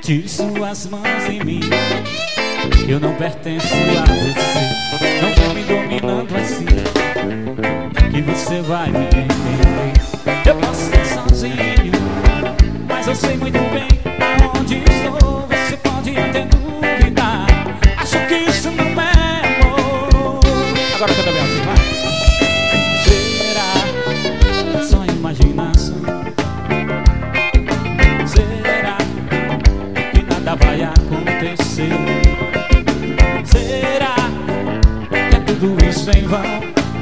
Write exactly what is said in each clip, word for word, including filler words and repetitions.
Tire suas mãos em mim, eu não pertenço a você. Não vou me dominando assim, que você vai me entender. Eu posso estar sozinho, mas eu sei muito bem aonde estou. Você pode até duvidar, acho que isso não é amor. Agora canta bem assim, vai. Será só imaginação? Será que nada vai acontecer? Será que é tudo isso em vão?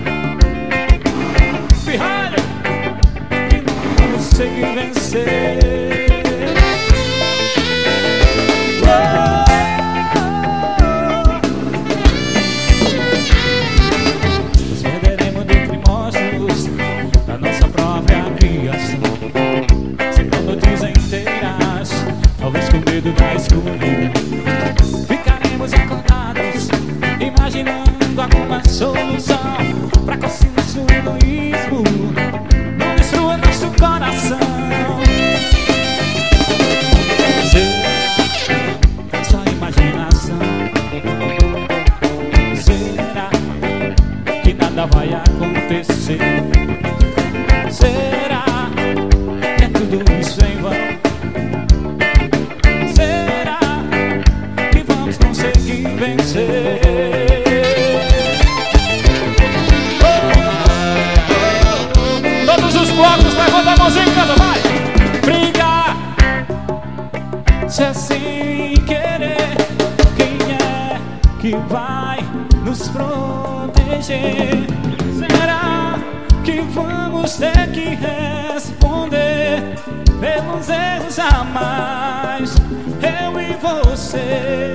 Pirralha, que não consegui vencer. Nos perderemos dentre monstros da nossa própria criação. Serão noites inteiras, talvez com medo da escuridão. Ficaremos acordados, imaginando alguma solução pra conseguir nosso egoísmo não destrua nosso coração. Será só imaginação? Será que nada vai acontecer? Será que é tudo isso em vão? Será que vamos conseguir vencer? Todos os blocos, levanta a mãozinha e canta, vai! Brigar, se é sem querer, quem é que vai nos proteger? Será que vamos ter que responder pelos erros a mais, eu e você?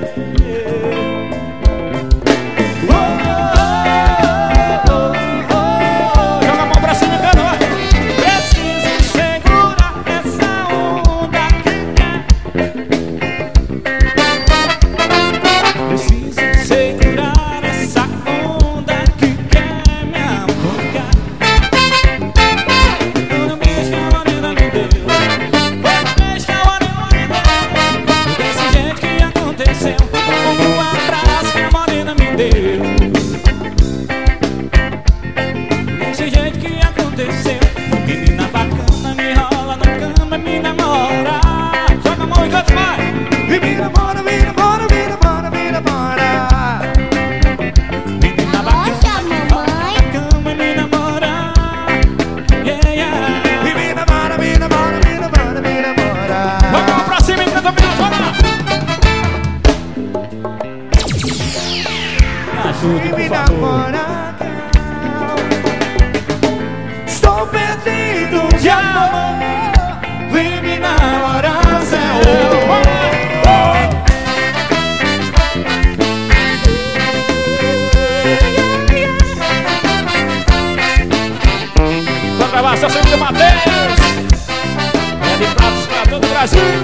Ajude, por favor. Estou perdido de amor. Vem me namorar, Zé. Vamos gravar, seu Senhor Matheus. É de pratos pra todo o Brasil.